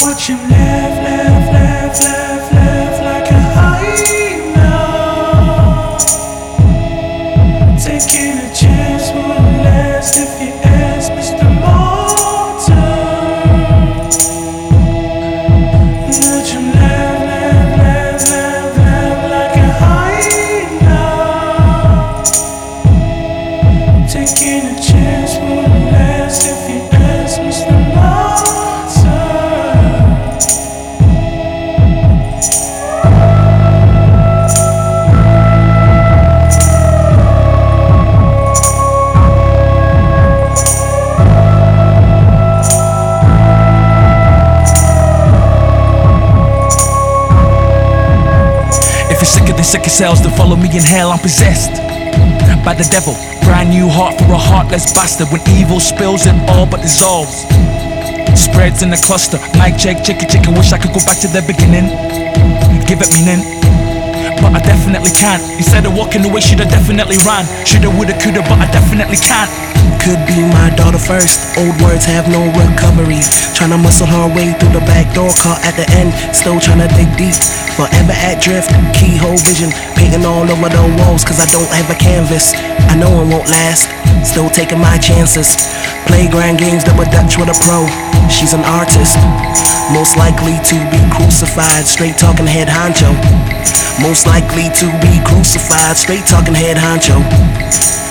Watch him laugh, laugh, laugh, laugh, laugh like a hyena. Taking a chance wouldn't last if you ask Mr. Morton. Watch him laugh, laugh, laugh, laugh, laugh like a hyena. Taking a chance wouldn't last if you ask Mr. Morton. If you're sicker than sick yourselves, then follow me in hell. I'm possessed by the devil. Brand new heart for a heartless bastard. When evil spills, it all but dissolves. Spreads in a cluster. Mic check, chicka chicka. Wish I could go back to the beginning. Give it meaning, but I definitely can't. Instead of walking away, shoulda definitely ran. Shoulda, woulda, coulda, but I definitely can't. Could be my daughter first. Old words have no recovery. Tryna muscle her way through the back door, caught at the end. Still tryna dig deep. Forever at drift. Keyhole vision. Painting all over the walls, cause I don't have a canvas. I know it won't last. Still taking my chances. Playground games, double dutch with a pro. She's an artist. Most likely to be crucified. Straight talking head honcho. Most likely to be crucified. Straight talking head honcho.